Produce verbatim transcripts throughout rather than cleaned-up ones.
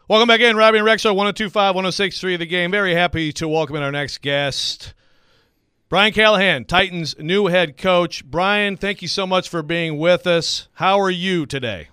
Welcome back in, Robbie and Rexo, one oh two point five, one oh six point three of The Game. Very happy to welcome in our next guest, Brian Callahan, Titans' new head coach. Brian, thank you so much for being with us. How are you today?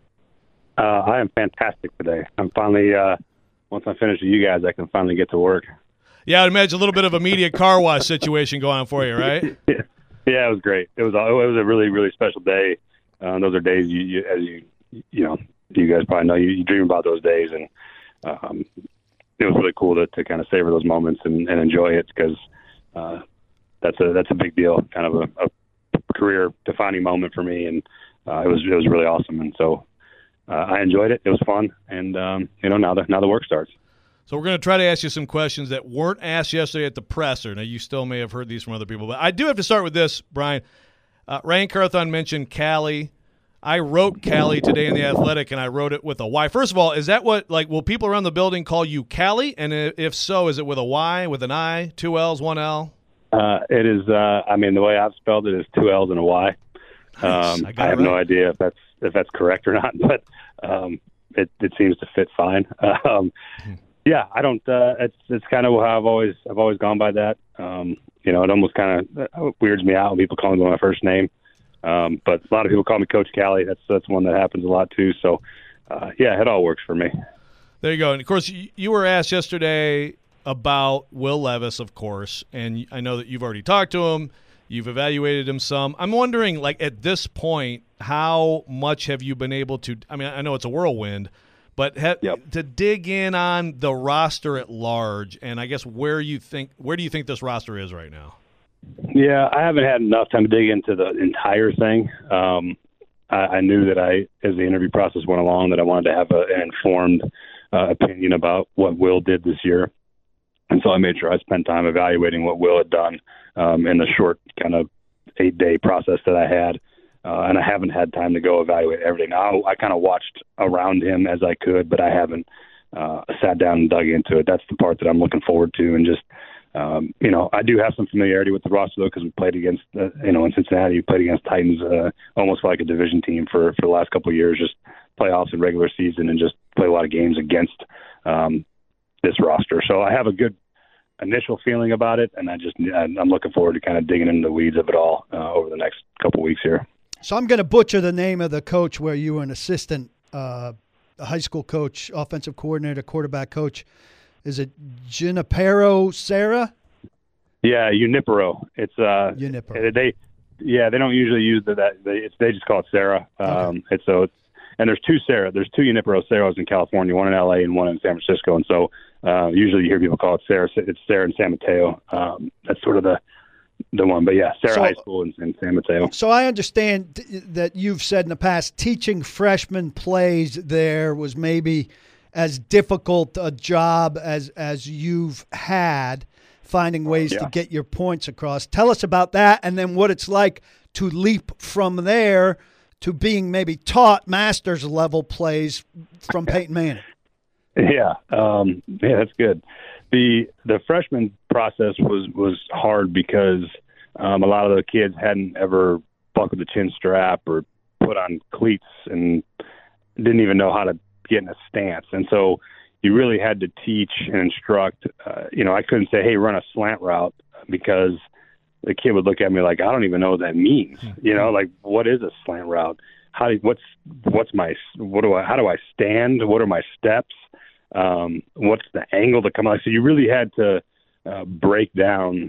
Uh, I am fantastic today. I'm finally, uh, once I finish with you guys, I can finally get to work. Yeah, I'd imagine a little bit of a media car wash situation going on for you, right? yeah. yeah, it was great. It was it was a really, really special day. Uh, those are days, you, you as you, you know, you guys probably know, you, you dream about those days, and um, it was really cool to, to kind of savor those moments and, and enjoy it because uh, that's a that's a big deal, kind of a, a career-defining moment for me, and uh, it was it was really awesome, and so uh, I enjoyed it. It was fun, and um, you know now the now the work starts. So we're going to try to ask you some questions that weren't asked yesterday at the presser. Now, you still may have heard these from other people, but I do have to start with this, Brian. Uh, Ryan Carthon mentioned Callie. I wrote Callie today in The Athletic, and I wrote it with a Y. First of all, is that what, like, will people around the building call you Callie? And if so, is it with a Y, with an I, two L's, one L? Uh, it is, uh, I mean, the way I've spelled it is two L's and a Y. Nice. Um, I, I have right. no idea if that's if that's correct or not, but um, it, it seems to fit fine. Um, yeah, I don't. Uh, it's it's kind of how I've always I've always gone by that. Um, you know, it almost kind of weirds me out when people call me by my first name. Um, but a lot of people call me Coach Callie. That's that's one that happens a lot too. So, uh, yeah, it all works for me. There you go. And of course, you were asked yesterday about Will Levis, of course, and I know that you've already talked to him. You've evaluated him some. I'm wondering, like, at this point, how much have you been able to – I mean, I know it's a whirlwind, but ha- yep. to dig in on the roster at large, and I guess where you think – where do you think this roster is right now? Yeah, I haven't had enough time to dig into the entire thing. Um, I, I knew that I, as the interview process went along, that I wanted to have a, an informed uh, opinion about what Will did this year. And so I made sure I spent time evaluating what Will had done um, in the short kind of eight-day process that I had. Uh, and I haven't had time to go evaluate everything. I, I kind of watched around him as I could, but I haven't uh, sat down and dug into it. That's the part that I'm looking forward to. And just, um, you know, I do have some familiarity with the roster, though, because we played against, uh, you know, in Cincinnati, we played against Titans uh, almost like a division team for, for the last couple of years, just playoffs and regular season, and just play a lot of games against um, this roster. So I have a good initial feeling about it, and I just I'm looking forward to kind of digging into the weeds of it all uh, over the next couple of weeks here. So I'm going to butcher the name of the coach where you were an assistant, uh, a high school coach, offensive coordinator, quarterback coach. Is it Junipero Serra? Yeah, Junipero. It's uh, Junipero. They, yeah, they don't usually use the, that. They, it's, they just call it Sarah. Um, okay. And so, it's, and there's two Sarah. There's two Junipero Serras in California, one in L A and one in San Francisco. And so, uh, usually you hear people call it Sarah. It's Sarah in San Mateo. Um, that's sort of the the one. But yeah, Sarah so, High School in, in San Mateo. So I understand that you've said in the past teaching freshman plays there was maybe as difficult a job as as you've had, finding ways yeah. to get your points across. Tell us about that, and then what it's like to leap from there to being maybe taught master's level plays from Peyton Manning. Yeah, um, yeah, that's good. The the freshman process was, was hard because um, a lot of the kids hadn't ever buckled the chin strap or put on cleats and didn't even know how to get in a stance. And so you really had to teach and instruct. Uh, you know, I couldn't say, hey, run a slant route, because the kid would look at me like, I don't even know what that means. You know, like, what is a slant route? How do, what's what's my what do I how do I stand? What are my steps? Um, what's the angle to come out? So you really had to uh, break down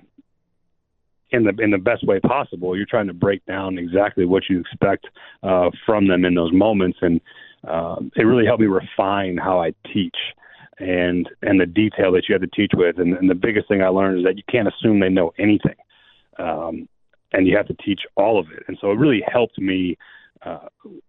in the in the best way possible. You're trying to break down exactly what you expect uh, from them in those moments, and um, it really helped me refine how I teach and and the detail that you have to teach with. And, and the biggest thing I learned is that you can't assume they know anything, um, and you have to teach all of it. And so it really helped me uh,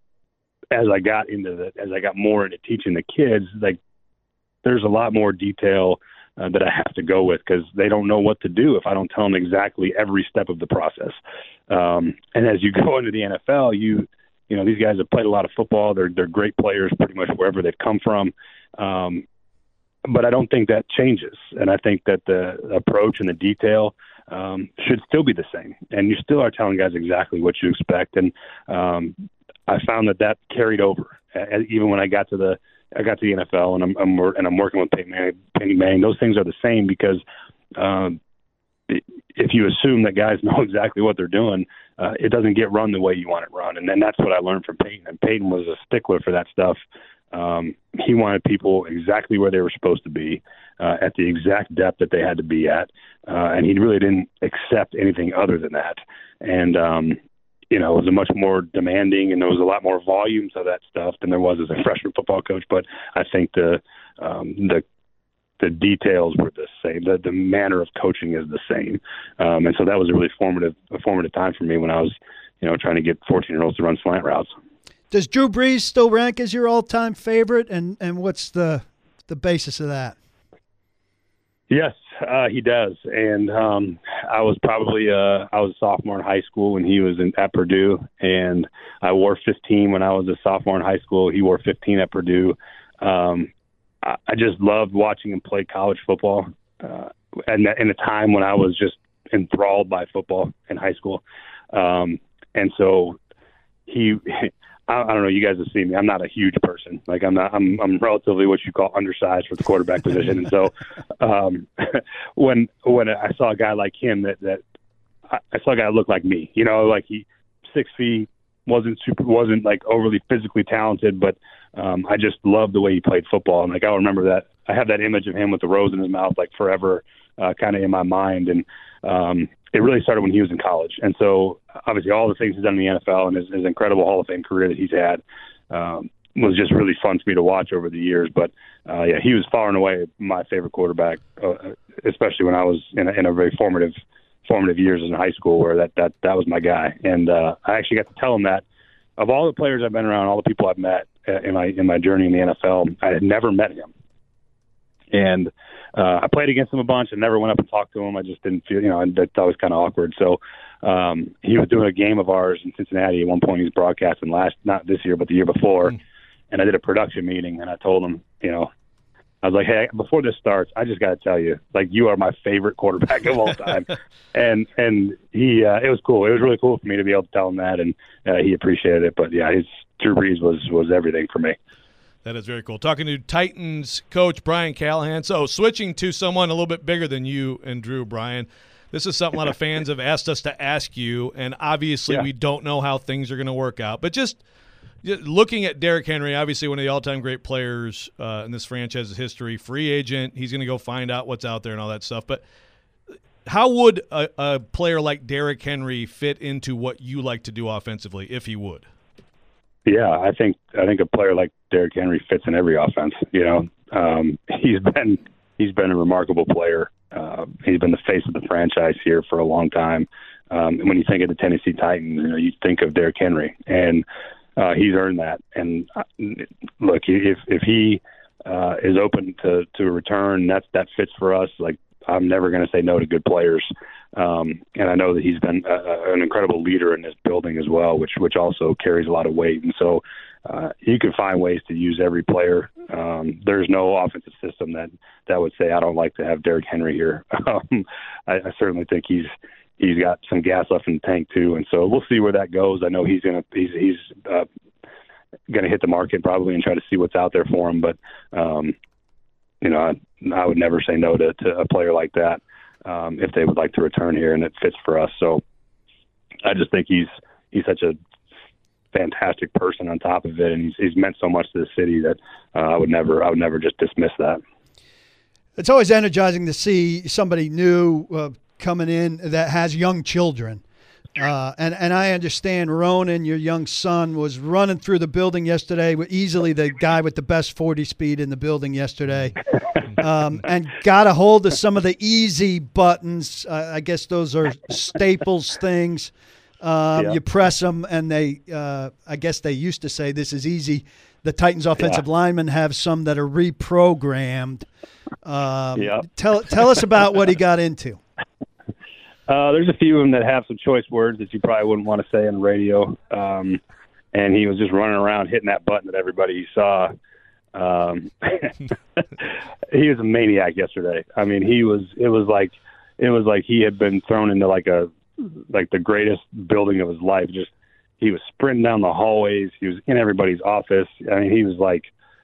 as I got into the as I got more into teaching the kids. Like, there's a lot more detail uh, that I have to go with, because they don't know what to do if I don't tell them exactly every step of the process. Um, and as you go into the N F L, you you know, these guys have played a lot of football. They're they're great players pretty much wherever they've come from. Um, but I don't think that changes. And I think that the approach and the detail um, should still be the same. And you still are telling guys exactly what you expect. And um, I found that that carried over. Uh, even when I got to the I got to the N F L and I'm, I'm and I'm working with Peyton Manning, Peyton Manning. Those things are the same because um, if you assume that guys know exactly what they're doing, uh, it doesn't get run the way you want it run. And then that's what I learned from Peyton. And Peyton was a stickler for that stuff. Um, he wanted people exactly where they were supposed to be, uh, at the exact depth that they had to be at. Uh, and he really didn't accept anything other than that. And, um, you know, it was a much more demanding, and there was a lot more volumes of that stuff than there was as a freshman football coach. But I think the, um, the, the details were the same. The, the manner of coaching is the same. Um, and so that was a really formative, a formative time for me when I was, you know, trying to get fourteen-year-olds to run slant routes. Does Drew Brees still rank as your all-time favorite, and, and what's the the basis of that? Yes, uh, he does. And um, I was probably uh, I was a sophomore in high school when he was in, at Purdue, and I wore fifteen when I was a sophomore in high school. He wore fifteen at Purdue. Um, I, I just loved watching him play college football, uh, and in a time when I was just enthralled by football in high school. Um, and so he. I don't know. You guys have seen me. I'm not a huge person. Like I'm not. I'm. I'm relatively what you call undersized for the quarterback position. And so, um, when when I saw a guy like him, that that I saw a guy look like me. You know, like he six feet, wasn't super, wasn't like overly physically talented, but um, I just loved the way he played football. And like I remember that. I have that image of him with the rose in his mouth, like forever, uh, kind of in my mind. And um, it really started when he was in college. And so obviously all the things he's done in the N F L and his, his incredible Hall of Fame career that he's had um, was just really fun for me to watch over the years. But uh, yeah, he was far and away my favorite quarterback, uh, especially when I was in a, in a very formative, formative years in high school where that, that, that was my guy. And uh, I actually got to tell him that of all the players I've been around, all the people I've met uh, in my, in my journey in the N F L, I had never met him. And uh, I played against him a bunch and never went up and talked to him. I just didn't feel, you know, that, that was kind of awkward. So um, he was doing a game of ours in Cincinnati. At one point he was broadcasting last, not this year, but the year before. Mm. And I did a production meeting and I told him, you know, I was like, hey, before this starts, I just got to tell you, like, you are my favorite quarterback of all time. and and he, uh, it was cool. It was really cool for me to be able to tell him that. And uh, he appreciated it. But yeah, his Drew Brees was, was everything for me. That is very cool. Talking to Titans coach Brian Callahan. So switching to someone a little bit bigger than you and Drew, Brian, this is something a lot of fans have asked us to ask you, and obviously yeah. we don't know how things are going to work out. But just looking at Derrick Henry, obviously one of the all-time great players uh, in this franchise's history, free agent, he's going to go find out what's out there and all that stuff. But how would a, a player like Derrick Henry fit into what you like to do offensively, if he would? Yeah, I think I think a player like Derrick Henry fits in every offense. You know, um, he's been he's been a remarkable player. Uh, he's been the face of the franchise here for a long time. Um, and when you think of the Tennessee Titans, you know, you think of Derrick Henry, and uh, he's earned that. And uh, look, if if he uh, is open to to a return, that's that fits for us. Like, I'm never going to say no to good players. Um, and I know that he's been a, an incredible leader in this building as well, which which also carries a lot of weight. And so uh, you can find ways to use every player. Um, there's no offensive system that, that would say I don't like to have Derrick Henry here. Um, I, I certainly think he's he's got some gas left in the tank too. And so we'll see where that goes. I know he's gonna he's he's uh, gonna hit the market probably and try to see what's out there for him. But um, you know, I, I would never say no to, to a player like that. Um, if they would like to return here and it fits for us. So I just think he's he's such a fantastic person on top of it, and he's, he's meant so much to the city that uh, I would never I would never just dismiss that. It's always energizing to see somebody new uh, coming in that has young children. Uh, and, and I understand Ronan, your young son, was running through the building yesterday, easily the guy with the best forty speed in the building yesterday, um, and got a hold of some of the easy buttons. Uh, I guess those are Staples things. Um, yeah. You press them, and they uh, – I guess they used to say this is easy. The Titans offensive yeah. linemen have some that are reprogrammed. Um, yeah. Tell, tell us about what he got into. Uh, there's a few of them that have some choice words that you probably wouldn't want to say on the radio. Um, and he was just running around hitting that button that everybody saw. Um, he was a maniac yesterday. I mean, he was, it was like, it was like he had been thrown into like a, like the greatest building of his life. Just, he was sprinting down the hallways. He was in everybody's office. I mean, he was like,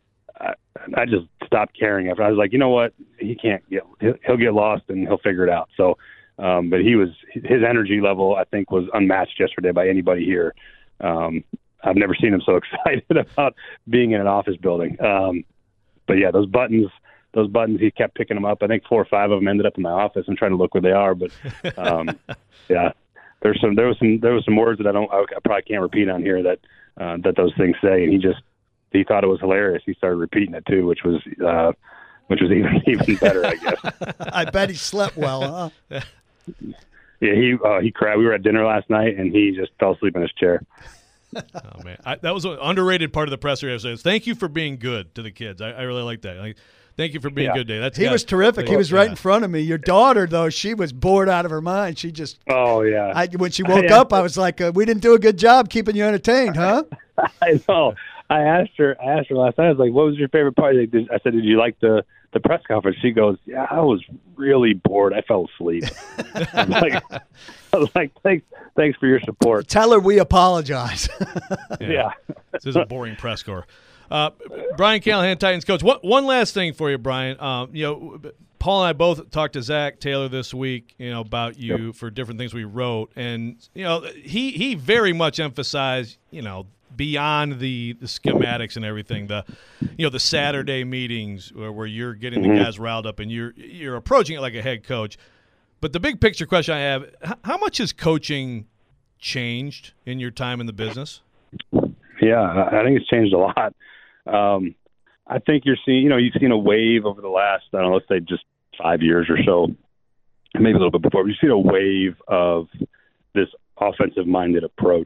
I, I just stopped caring after. I was like, you know what, he can't get, he'll, he'll get lost and he'll figure it out. So, um, but he was, his energy level, I think, was unmatched yesterday by anybody here. Um, I've never seen him so excited about being in an office building. Um, but yeah, those buttons, those buttons, he kept picking them up. I think four or five of them ended up in my office. I'm trying to look where they are, but um, yeah, there's some, there was some, there was some words that I don't, I probably can't repeat on here that, uh, that those things say. And he just, he thought it was hilarious. He started repeating it too, which was, uh, which was even, even better, I guess. I bet he slept well, huh? Yeah, he uh, he cried. We were at dinner last night, and he just fell asleep in his chair. Oh man, I, that was an underrated part of the presser yesterday. Thank you for being good to the kids. I, I really like that. Like, thank you for being yeah. good, Dave. That's he got, was terrific. like, He was right yeah. in front of me. Your daughter, though, she was bored out of her mind. She just oh yeah. I, when she woke I, up, I was like, uh, "We didn't do a good job keeping you entertained, huh?" I know. I asked her. I asked her last night. I was like, "What was your favorite part?" I said, "Did you like the the press conference?" She goes, "Yeah, I was really bored. I fell asleep." I was like, I was like, "Thanks, thanks for your support." Tell her we apologize. Yeah. Yeah. This is a boring press corps. Uh, Brian Callahan, Titans coach. One, one last thing for you, Brian. Um, you know, Paul and I both talked to Zach Taylor this week, you know, about you yep. for different things we wrote. And, you know, he, he very much emphasized, you know, beyond the, the schematics and everything, the, you know, the Saturday meetings where, where you're getting mm-hmm. the guys riled up and you're, you're approaching it like a head coach. But the big picture question I have, how much has coaching changed in your time in the business? Yeah, I think it's changed a lot. Um, I think you're seeing, you know, you've seen a wave over the last, I don't know, let's say just five years or so, maybe a little bit before. You've seen a wave of this offensive-minded approach.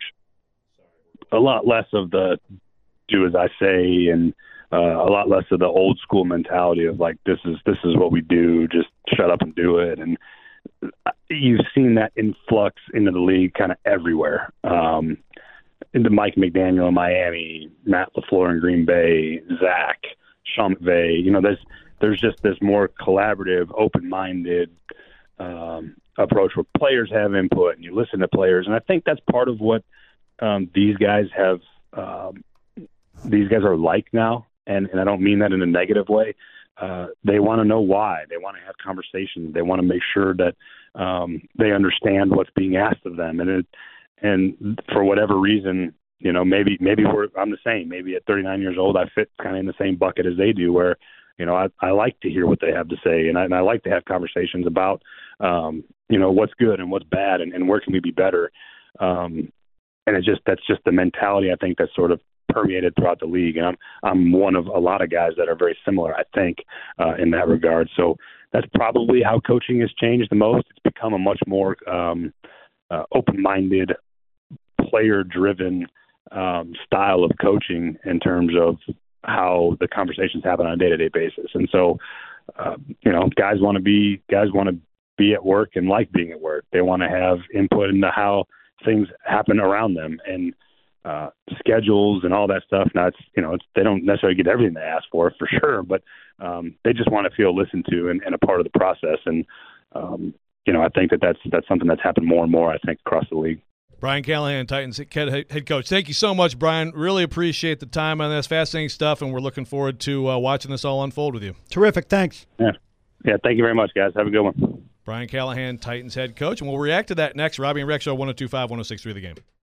A lot less of the do as I say, and uh, a lot less of the old school mentality of like, this is this is what we do, just shut up and do it. And you've seen that influx into the league kind of everywhere. Um, into Mike McDaniel in Miami, Matt LaFleur in Green Bay, Zach, Sean McVay. You know, there's there's just this more collaborative, open-minded um, approach where players have input and you listen to players. And I think that's part of what um, these guys have. Um, these guys are like now, and, and I don't mean that in a negative way. Uh, they want to know why. They want to have conversations. They want to make sure that um, they understand what's being asked of them. And it, and for whatever reason, you know, maybe maybe we're I'm the same. Maybe at thirty-nine years old, I fit kind of in the same bucket as they do, where, you know, I, I like to hear what they have to say, and I, and I like to have conversations about, um, you know, what's good and what's bad, and, and where can we be better. Um, and it's just that's just the mentality I think that's sort of permeated throughout the league, and I'm I'm one of a lot of guys that are very similar, I think, uh, in that regard. So that's probably how coaching has changed the most. It's become a much more um, uh, open-minded, player-driven um, style of coaching in terms of how the conversations happen on a day-to-day basis. And so, uh, you know, guys want to be guys want to be at work and like being at work. They want to have input into how things happen around them, and uh, schedules and all that stuff. Now, it's, you know, it's, they don't necessarily get everything they ask for, for sure, but um, they just want to feel listened to and, and a part of the process. And, um, you know, I think that that's, that's something that's happened more and more, I think, across the league. Brian Callahan, Titans head coach. Thank you so much, Brian. Really appreciate the time on this. Fascinating stuff, and we're looking forward to uh, watching this all unfold with you. Terrific. Thanks. Yeah. Yeah, thank you very much, guys. Have a good one. Brian Callahan, Titans head coach, and we'll react to that next. Robbie and Rex, one oh two point five, one oh six point three The Game.